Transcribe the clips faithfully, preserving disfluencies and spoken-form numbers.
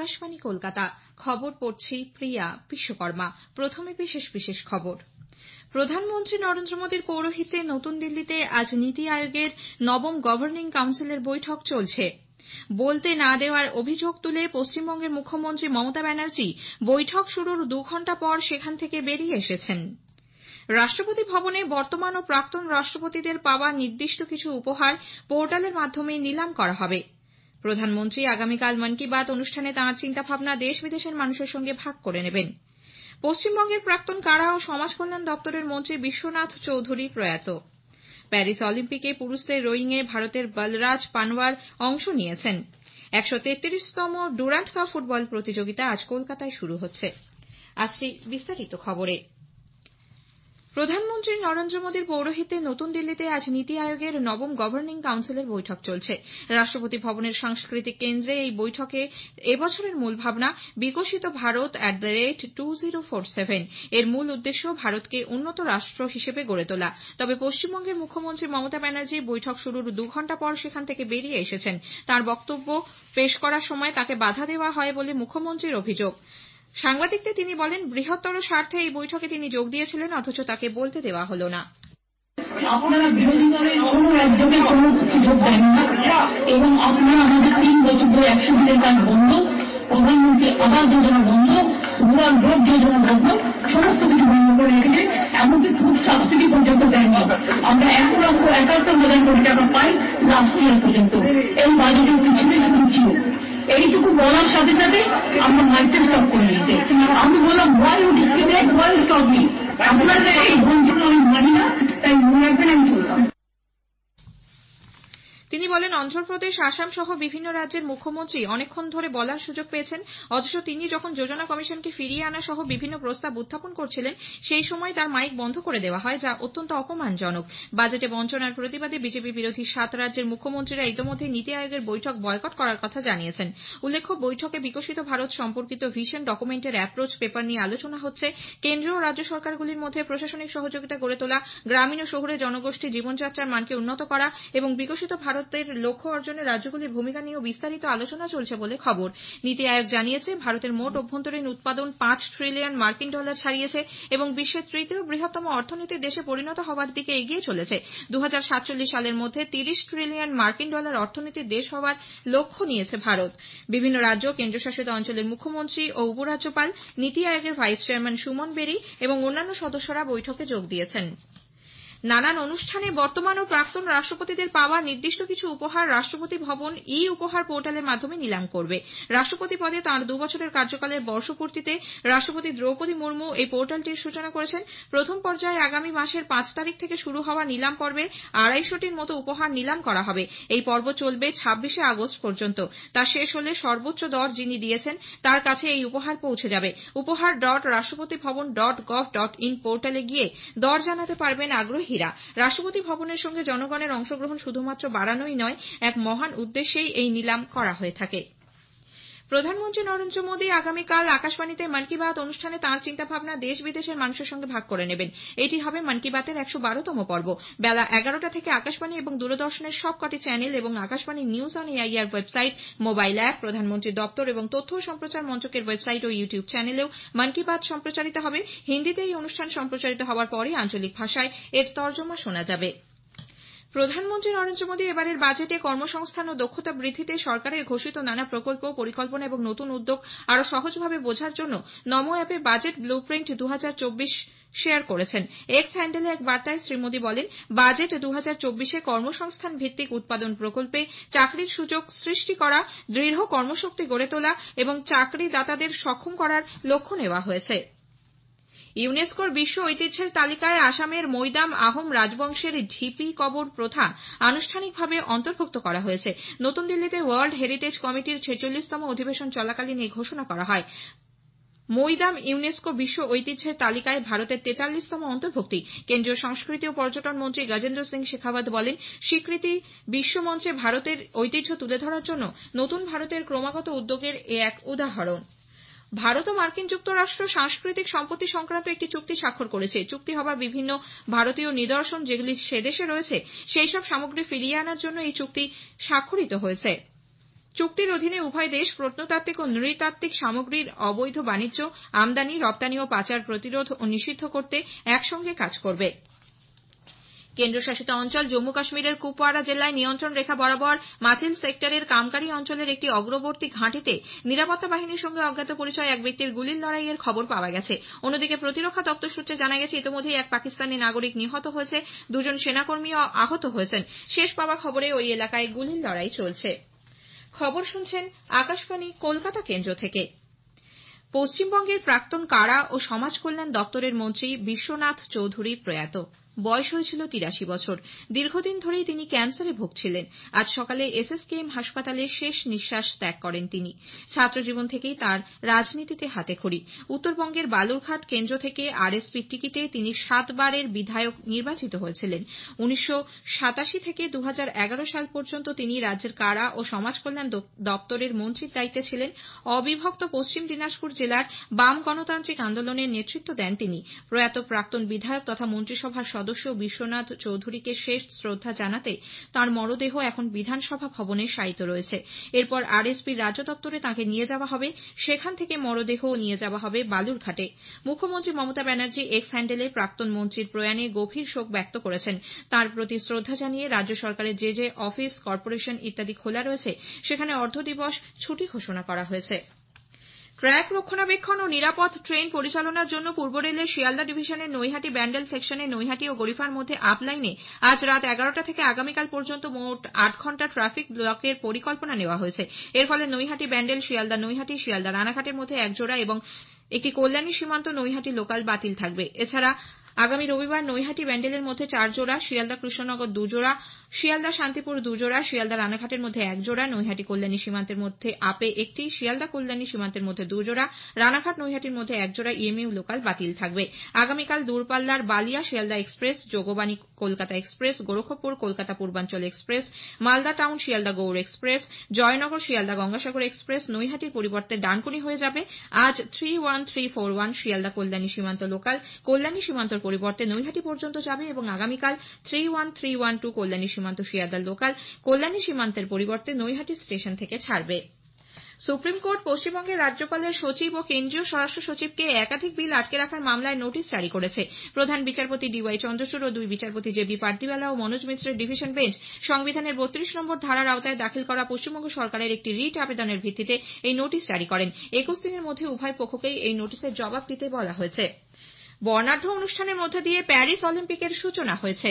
আকাশবাণী কলকাতা। খবর পড়ছি প্রিয়া বিশ্বকর্মা। প্রথমে বিশেষ বিশেষ খবর। প্রধানমন্ত্রী নরেন্দ্র মোদীর পৌরোহিত্যে নতুন দিল্লিতে আজ নীতি আয়োগের নবম গভর্নিং কাউন্সিলের বৈঠক চলছে। বলতে না দেওয়ার অভিযোগ তুলে পশ্চিমবঙ্গের মুখ্যমন্ত্রী মমতা ব্যানার্জি বৈঠক শুরুর দু ঘণ্টা পর সেখান থেকে বেরিয়ে এসেছেন। রাষ্ট্রপতি ভবনে বর্তমান ও প্রাক্তন রাষ্ট্রপতিদের পাওয়া নির্দিষ্ট কিছু উপহার পোর্টালের মাধ্যমে নিলাম করা হবে। প্রধানমন্ত্রী আগামীকাল মন কি বাত অনুষ্ঠানে তাঁর চিন্তাভাবনা দেশ বিদেশের মানুষের সঙ্গে ভাগ করে নেবেন। পশ্চিমবঙ্গের প্রাক্তন কারা ও সমাজ কল্যাণ দপ্তরের মন্ত্রী বিশ্বনাথ চৌধুরী প্রয়াত। প্যারিস অলিম্পিকে পুরুষদের রোয়িংয়ে ভারতের বলরাজ পানওয়ার অংশ নিয়েছেন। একশো তেত্রিশতম ডুরান্ড কাপ ফুটবল প্রতিযোগিতা আজ কলকাতায় শুরু হচ্ছে। আসছি বিস্তারিত খবরে। প্রধানমন্ত্রী নরেন্দ্র মোদীর পৌরোহিত্যে নতুন দিল্লিতে আজ নীতি আয়োগের নবম গভর্নিং কাউন্সিলের বৈঠক চলছে। রাষ্ট্রপতি ভবনের সাংস্কৃতিক কেন্দ্রে এই বৈঠকে এবছরের মূল ভাবনা বিকশিত Bharat at the rate two zero four seven. এর মূল উদ্দেশ্য ভারতকে উন্নত রাষ্ট্র হিসেবে গড়ে তোলা। তবে পশ্চিমবঙ্গের মুখ্যমন্ত্রী মমতা ব্যানার্জি বৈঠক শুরুর দু ঘণ্টা পর সেখান থেকে বেরিয়ে এসেছেন। তাঁর বক্তব্য পেশ করার সময় তাকে বাধা দেওয়া হয় বলে মুখ্যমন্ত্রীর অভিযোগ। সাংবাদিকদের তিনি বলেন, বৃহত্তর স্বার্থে এই বৈঠকে তিনি যোগ দিয়েছিলেন, অথচ তাকে বলতে দেওয়া হল না। আপনারা বিরোধী দলের কোনো রাজ্যকে কোনো সুযোগ দেন না এবং আপনারা আমাদের তিন বছর ধরে একশো দিনের কাজ বন্ধ, প্রধানমন্ত্রী আবাস যোজনা বন্ধ, রুরাল রোড যোজনা বন্ধ, সমস্ত কিছু বন্ধ করে রেখেছে। এমনকি ফুড সাবসিডি পর্যন্ত দেননি। আমরা এক লক্ষ একাত্তর হাজার কোটি টাকা পাই লাস্ট ইয়ার পর্যন্ত। এই বাজেটের পিছনে শুধু ছিল। এইটুকু বলার সাথে সাথে আমরা মাইকেল স্টপ করে নিয়েছে। আমি বললাম, why you discriminate, why you stop me? আপনাদের এই বঞ্চনা আমি মানি না, তাই মনে রাখবেন আমি চললাম। তিনি বলেন, অন্ধ্রপ্রদেশ, আসাম সহ বিভিন্ন রাজ্যের মুখ্যমন্ত্রী অনেকক্ষণ ধরে বলার সুযোগ পেয়েছেন, অথচ তিনি যখন যোজনা কমিশনকে ফিরিয়ে আনা সহ বিভিন্ন প্রস্তাব উত্থাপন করছিলেন সেই সময় তার মাইক বন্ধ করে দেওয়া হয়, যা অত্যন্ত অপমানজনক। বাজেটে বঞ্চনার প্রতিবাদে বিজেপি বিরোধী সাত রাজ্যের মুখ্যমন্ত্রীরা ইতোমধ্যে নীতি আয়োগের বৈঠক বয়কট করার কথা জানিয়েছেন। উল্লেখ্য, বৈঠকে বিকশিত ভারত সম্পর্কিত ভিশন ডকুমেন্টের অ্যাপ্রোচ পেপার নিয়ে আলোচনা হচ্ছে। কেন্দ্র ও রাজ্য সরকারগুলির মধ্যে প্রশাসনিক সহযোগিতা গড়ে তোলা, গ্রামীণ ও শহুরে জনগোষ্ঠীর জীবনযাত্রার মানকে উন্নত করা এবং বিকশিত ভারতের লক্ষ্য অর্জনে রাজ্যগুলির ভূমিকা নিয়েও বিস্তারিত আলোচনা চলছে বলে খবর। নীতি আয়োগ জানিয়েছে, ভারতের মোট অভ্যন্তরীণ উৎপাদন পাঁচ ট্রিলিয়ন মার্কিন ডলার ছাড়িয়েছে এবং বিশ্বের তৃতীয় বৃহত্তম অর্থনীতির দেশে পরিণত হওয়ার দিকে এগিয়ে চলেছে। দু হাজার সাতচল্লিশ সালের মধ্যে তিরিশ ট্রিলিয়ন মার্কিন ডলার অর্থনীতির দেশ হওয়ার লক্ষ্য নিয়েছে ভারত। বিভিন্ন রাজ্য, কেন্দ্রশাসিত অঞ্চলের মুখ্যমন্ত্রী ও উপরাজ্যপাল, নীতি আয়োগের ভাইস চেয়ারম্যান সুমন বেরি এবং অন্যান্য সদস্যরা বৈঠকে যোগ দিয়েছেন। নানান অনুষ্ঠানে বর্তমান ও প্রাক্তন রাষ্ট্রপতিদের পাওয়া নির্দিষ্ট কিছু উপহার রাষ্ট্রপতি ভবন ই উপহার পোর্টালের মাধ্যমে নিলাম করবে। রাষ্ট্রপতি পদে তাঁর দু বছরের কার্যকালের বর্ষপূর্তিতে রাষ্ট্রপতি দ্রৌপদী মুর্মু এই পোর্টালটির সূচনা করেছেন। প্রথম পর্যায়ে আগামী মাসের পাঁচ তারিখ থেকে শুরু হওয়া নিলাম পর্বে আড়াইশোটির মতো উপহার নিলাম করা হবে। এই পর্ব চলবে ছাব্বিশে আগস্ট পর্যন্ত। তা শেষ হলে সর্বোচ্চ দর যিনি দিয়েছেন তার কাছে এই উপহার পৌঁছে যাবে। উপহার ডট রাষ্ট্রপতি ভবন ডট গভ ডট ইন পোর্টালে গিয়ে দর জানাতে পারবেন আগ্রহী। রাষ্ট্রপতি ভবনের সঙ্গে জনগণের অংশগ্রহণ শুধুমাত্র বাড়ানোই নয়, এক মহান উদ্দেশ্যেই এই নিলাম করা হয়ে থাকে। প্রধানমন্ত্রী নরেন্দ্র মোদী আগামীকাল আকাশবাণীতে মন কি বাত অনুষ্ঠানে তাঁর চিন্তাভাবনা দেশ বিদেশের মানুষের সঙ্গে ভাগ করে নেবেন। এটি হবে মন কি বাতের একশো বারোতম পর্ব। বেলা এগারোটা থেকে আকাশবাণী এবং দূরদর্শনের সবকটি চ্যানেল এবং Akashvani news on AIR website, mobile app, প্রধানমন্ত্রী দপ্তর এবং তথ্য ও সম্প্রচার মন্ত্রকের ওয়েবসাইট ও ইউটিউব চ্যানেলেও মন কি বাত সম্প্রচারিত হবে। হিন্দিতে এই অনুষ্ঠান সম্প্রচারিত হওয়ার পরই আঞ্চলিক ভাষায় এর তর্জমা শোনা যাবে। প্রধানমন্ত্রী নরেন্দ্র মোদী এবারের বাজেটে কর্মসংস্থান ও দক্ষতা বৃদ্ধিতে সরকারের ঘোষিত নানা প্রকল্প, পরিকল্পনা এবং নতুন উদ্যোগ আরো সহজভাবে বোঝার জন্য নমো অ্যাপে বাজেট ব্লুপ্রিন্ট দু হাজার চব্বিশ শেয়ার করেছেন। এক্স হ্যান্ডেলে এক বার্তায় শ্রী মোদী বলেন, বাজেট দু হাজার চব্বিশে কর্মসংস্থান ভিত্তিক উৎপাদন প্রকল্পে চাকরির সুযোগ সৃষ্টি করা, দৃঢ় কর্মশক্তি গড়ে তোলা এবং চাকরিদাতাদের সক্ষম করার লক্ষ্য নেওয়া হয়েছে। ইউনেস্কোর বিশ্ব ঐতিহ্যের তালিকায় আসামের মৈদাম আহোম রাজবংশের ঢিপি কবর প্রথা আনুষ্ঠানিকভাবে অন্তর্ভুক্ত করা হয়েছে। নতুন দিল্লিতে ওয়ার্ল্ড হেরিটেজ কমিটির ছেচল্লিশতম অধিবেশন চলাকালীন এই ঘোষণা করা হয়। মৈদাম ইউনেস্কো বিশ্ব ঐতিহ্যের তালিকায় ভারতের তেতাল্লিশতম অন্তর্ভুক্তি। কেন্দ্রীয় সংস্কৃতি ও পর্যটন মন্ত্রী গজেন্দ্র সিং শেখাওয়াত বলেন, স্বীকৃতি বিশ্বমঞ্চে ভারতের ঐতিহ্য তুলে ধরার জন্য নতুন ভারতের ক্রমাগত উদ্যোগের এ এক উদাহরণ। ভারত ও মার্কিন যুক্তরাষ্ট্র সাংস্কৃতিক সম্পত্তি সংক্রান্ত একটি চুক্তি স্বাক্ষর করেছে। চুক্তি হওয়া বিভিন্ন ভারতীয় নিদর্শন যেগুলি সেদেশে রয়েছে সেই সব সামগ্রী ফিরিয়ে আনার জন্য এই চুক্তি স্বাক্ষরিত হয়েছে। চুক্তির অধীনে উভয় দেশ প্রত্নতাত্ত্বিক ও নৃতাত্ত্বিক সামগ্রীর অবৈধ বাণিজ্য, আমদানি, রপ্তানি ও পাচার প্রতিরোধ ও নিষিদ্ধ করতে একসঙ্গে কাজ করবে। কেন্দ্রশাসিত অঞ্চল জম্মু কাশ্মীরের কুপওয়ারা জেলায় নিয়ন্ত্রণ রেখা বরাবর মাচিল সেক্টরের কামকারি অঞ্চলের একটি অগ্রবর্তী ঘাঁটিতে নিরাপত্তা বাহিনীর সঙ্গে অজ্ঞাত পরিচয় এক ব্যক্তির গুলির লড়াইয়ের খবর পাওয়া গেছে। অন্যদিকে প্রতিরক্ষা দপ্তর সূত্রে জানা গেছে, ইতিমধ্যেই এক পাকিস্তানি নাগরিক নিহত হয়েছে, দুজন সেনাকর্মীও আহত হয়েছেন। শেষ পাওয়া খবরে ওই এলাকায় গুলির লড়াই চলছে। খবর শুনছেন আকাশবাণী কলকাতা কেন্দ্র থেকে। পশ্চিমবঙ্গের প্রাক্তন কারা ও সমাজ কল্যাণ দপ্তরের মন্ত্রী বিশ্বনাথ চৌধুরী প্রয়াত। বয়স হয়েছিল তিরাশি বছর। দীর্ঘদিন ধরেই তিনি ক্যান্সারে ভুগছিলেন। আজ সকালে এসএসকেএম হাসপাতালে শেষ নিঃশ্বাস ত্যাগ করেন তিনি। ছাত্রজীবন থেকেই তার রাজনীতিতে হাতেখড়ি। উত্তরবঙ্গের বালুরঘাট কেন্দ্র থেকে আরএসপির টিকিটে তিনি সাতবারের বিধায়ক নির্বাচিত হয়েছিলেন। উনিশশো সাতাশি থেকে দু হাজার এগারো সাল পর্যন্ত তিনি রাজ্যের কারা ও সমাজ কল্যাণ দপ্তরের মন্ত্রীর দায়িত্বে ছিলেন। অবিভক্ত পশ্চিম দিনাজপুর জেলার বাম গণতান্ত্রিক আন্দোলনের নেতৃত্ব দেন তিনি। প্রয়াত প্রাক্তন বিধায়ক তথা মন্ত্রিসভার সদস্য বিশ্বনাথ চৌধুরীকে শেষ শ্রদ্ধা জানাতে তাঁর মরদেহ এখন বিধানসভা ভবনে শায়িত রয়েছে। এরপর আরএসপির রাজ্য দপ্তরে তাঁকে নিয়ে যাওয়া হবে। সেখান থেকে মরদেহ নিয়ে যাওয়া হবে বালুরঘাটে। মুখ্যমন্ত্রী মমতা ব্যানার্জি এক্স হ্যান্ডেলে প্রাক্তন মন্ত্রীর প্রয়াণে গভীর শোক ব্যক্ত করেছেন। তাঁর প্রতি শ্রদ্ধা জানিয়ে রাজ্য সরকারের যে যে অফিস, কর্পোরেশন ইত্যাদি খোলা রয়েছে সেখানে অর্ধদিবস ছুটি ঘোষণা করা হয়েছে। ট্র্যাক রক্ষণাবেক্ষণ ও নিরাপদ ট্রেন পরিচালনার জন্য পূর্ব রেলের শিয়ালদা ডিভিশনের নৈহাটি ব্যান্ডেল সেকশনে নৈহাটি ও গরিফার মধ্যে আপ লাইনে আজ রাত এগারোটা থেকে আগামীকাল পর্যন্ত মোট আট ঘন্টা ট্রাফিক ব্লকের পরিকল্পনা নেওয়া হয়েছে। এর ফলে নৈহাটি ব্যান্ডেল, শিয়ালদা নৈহাটি, শিয়ালদা রানাঘাটের মধ্যে একজোড়া এবং একটি কল্যাণী সীমান্ত নৈহাটি লোকাল বাতিল থাকবে। এছাড়া আগামী রবিবার নৈহাটি ব্যান্ডেলের মধ্যে চার জোড়া, শিয়ালদা কৃষ্ণনগর দুজোড়া, শিয়ালদা শান্তিপুর দুজোড়া, শিয়ালদা রানাঘাটের মধ্যে এক জোড়া, নৈহাটি কল্যাণী সীমান্তের মধ্যে আপে একটি, শিয়ালদা কল্যাণী সীমান্তের মধ্যে দুজোড়া, রানাঘাট নৈহাটির মধ্যে এক জোড়া ইএমইউ লোকাল বাতিল থাকবে। আগামীকাল দূরপাল্লার Ballia Sealdah express, Jogbani Kolkata express, Gorakhpur Kolkata Purbanchal express, Malda town Sealdah Gour express, Jaynagar Sealdah Gangasagar express নৈহাটির পরিবর্তে ডানকুনি হয়ে যাবে। আজ three one three four one Sealdah Kalyani Simanta local Kalyani সীমান্তর পরিবর্তে নৈহাটি পর্যন্ত যাবে এবং আগামীকাল three one three one two Kalyani Simanta Sealdah local Kalyani সীমান্তের পরিবর্তে নৈহাটি স্টেশন থেকে ছাড়বে। সুপ্রিম কোর্ট পশ্চিমবঙ্গের রাজ্যপালের সচিব ও কেন্দ্রীয় স্বরাষ্ট্র সচিবকে একাধিক বিল আটকে রাখার মামলায় নোটিশ জারি করেছে। প্রধান বিচারপতি ডিওয়াই চন্দ্রচূড় ও দুই বিচারপতি জে বি পার্দিওয়ালা ও মনোজ মিশ্রের ডিভিশন বেঞ্চ সংবিধানের বত্রিশ নম্বর ধারার আওতায় দাখিল করা পশ্চিমবঙ্গ সরকারের একটি রিট আবেদনের ভিত্তিতে এই নোটিশ জারি করেন। একুশ দিনের মধ্যে উভয় পক্ষকেই এই নোটিশের জবাব দিতে বলা হয়েছে। বর্ণাঢ্য অনুষ্ঠানের মধ্যে দিয়ে প্যারিস অলিম্পিকের সূচনা হয়েছে।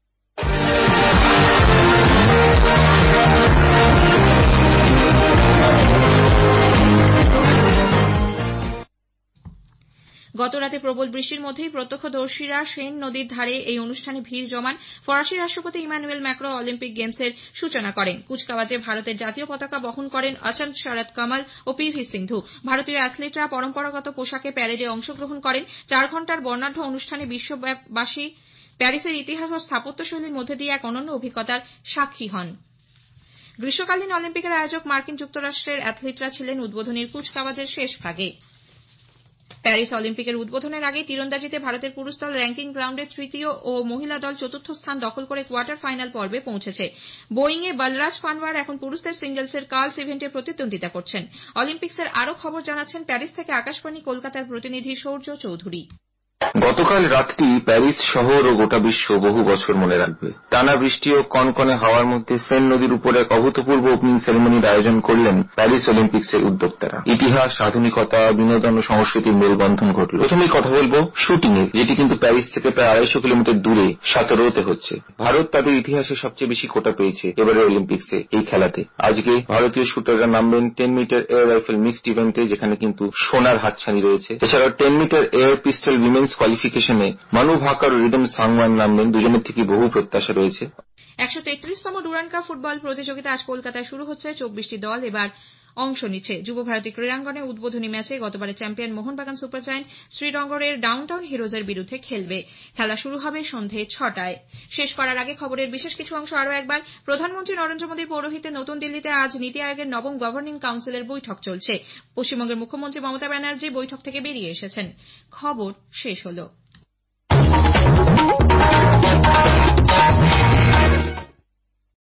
গতরাতে প্রবল বৃষ্টির মধ্যেই প্রত্যক্ষদর্শীরা সেন নদীর ধারে এই অনুষ্ঠানে ভিড় জমান। ফরাসি রাষ্ট্রপতি ইমানুয়েল ম্যাক্রো অলিম্পিক গেমসের সূচনা করেন। কুচকাওয়াজে ভারতের জাতীয় পতাকা বহন করেন অচন্ত শরৎ কমল ও পিভি সিন্ধু। ভারতীয় অ্যাথলিটরা পরম্পরাগত পোশাকে প্যারেডে অংশগ্রহণ করেন। চার ঘন্টার বর্ণাঢ্য অনুষ্ঠানে বিশ্ববাসী প্যারিসের ইতিহাস ও স্থাপত্যশৈলীর মধ্যে দিয়ে এক অনন্য অভিজ্ঞতার সাক্ষী হন। গ্রীষ্মকালীন অলিম্পিকের আয়োজক মার্কিন যুক্তরাষ্ট্রের অ্যাথলিটরা ছিলেন উদ্বোধনীর কুচকাওয়াজের শেষ ভাগে। প্যারিস অলিম্পিকের উদ্বোধনের আগে তীরন্দাজিতে ভারতের পুরুষ দল র্যাঙ্কিং রাউন্ডে তৃতীয় ও মহিলা দল চতুর্থ স্থান দখল করে কোয়ার্টার ফাইনাল পর্বে পৌঁছেছে। বোয়িংয়ে বলরাজ পানওয়ার এখন পুরুষদের সিঙ্গলসের কার্লস ইভেন্টে প্রতিদ্বন্দ্বিতা করছেন। অলিম্পিক্সের আরও খবর জানাচ্ছেন প্যারিস থেকে আকাশবাণী কলকাতার প্রতিনিধি সৌর্য চৌধুরী। গতকাল রাতটি প্যারিস শহর ও গোটা বিশ্ব বহু বছর মনে রাখবে। টানা বৃষ্টি ও কনকনে হাওয়ার মধ্যে সেন নদীর উপরে এক অভূতপূর্ব ওপেনিং সেরেমনির আয়োজন করলেন প্যারিস অলিম্পিক্সের উদ্যোক্তারা। ইতিহাস, আধুনিকতা, বিনোদন ও সংস্কৃতির মেলবন্ধন ঘটল। প্রথমেই কথা বলবো শুটিং এর, যেটি কিন্তু প্যারিস থেকে প্রায় আড়াইশো কিলোমিটার দূরে সাতেরোতে হচ্ছে। ভারত তাদের ইতিহাসে সবচেয়ে বেশি কোটা পেয়েছে এবারের অলিম্পিক্সে এই খেলাতে। আজকে ভারতীয় শুটাররা নামবেন ten metre air rifle mixed ইভেন্টে, যেখানে কিন্তু সোনার হাতছানি রয়েছে। এছাড়াও ten metre air pistol women's কোয়ালিফিকেশনে মানু ভাকার ও রিদম সাংওয়ান নামবেন। দুজনের থেকে বহু প্রত্যাশা রয়েছে। একশো তেত্রিশতম ডুরান্ড কাপ ফুটবল প্রতিযোগিতা আজ কলকাতায় শুরু হচ্ছে। চব্বিশটি দল এবার অংশ নিচ্ছে। যুব ভারতী ক্রীড়াঙ্গনে উদ্বোধনী ম্যাচে গতবারের চ্যাম্পিয়ন মোহনবাগান সুপার জায়ান্ট শ্রীনগরের ডাউনটাউন হিরোজের বিরুদ্ধে খেলবে। খেলা শুরু হবে সন্ধে ছটায়। শেষ করার আগে খবরের বিশেষ কিছু অংশ আরও একবার। প্রধানমন্ত্রী নরেন্দ্র মোদীর পৌরোহিত্যে নতুন দিল্লিতে আজ নীতি আয়োগের নবম গভর্নিং কাউন্সিলের বৈঠক চলছে। পশ্চিমবঙ্গের মুখ্যমন্ত্রী মমতা ব্যানার্জি বৈঠক থেকে বেরিয়ে এসেছেন। খবর শেষ হলো।